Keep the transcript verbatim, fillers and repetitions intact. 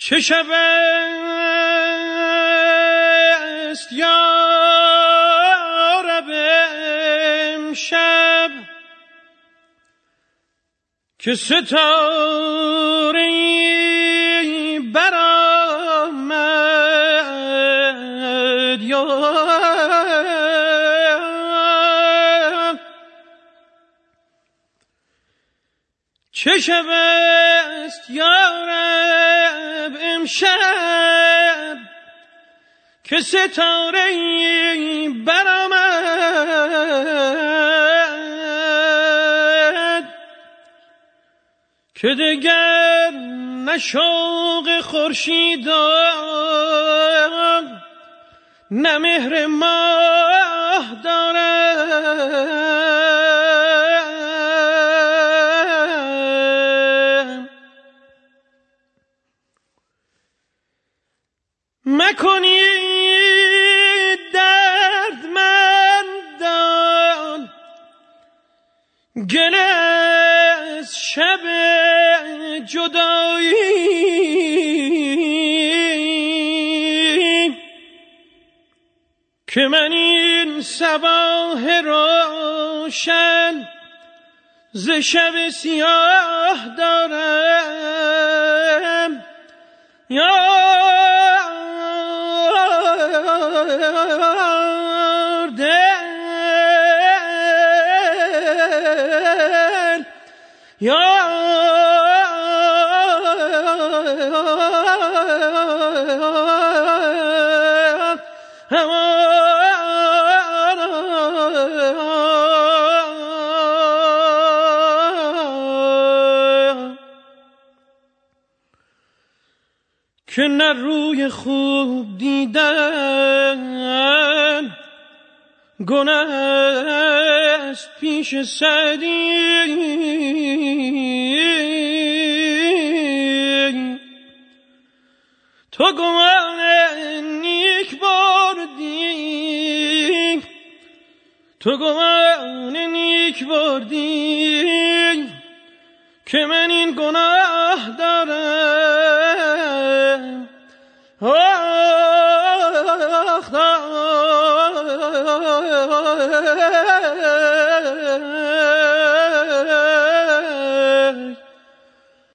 چه شب است یا رب امشب که ستاره‌ای برآمد یا چه شب است یا رب امشب که ستاره‌ای برآمد که دگر نه شوق خورشید نه مهر ماه دارم. مکنید دردمندان گله از شب جدایی که من این صباح روشن ز شب سیاه دارم. یا دل یا که نه روی خوب دیدن گناه است پیش سعدی، تو گمان نیک بردی تو گمان نیک بردی که من این گناه دارم. آخ آخ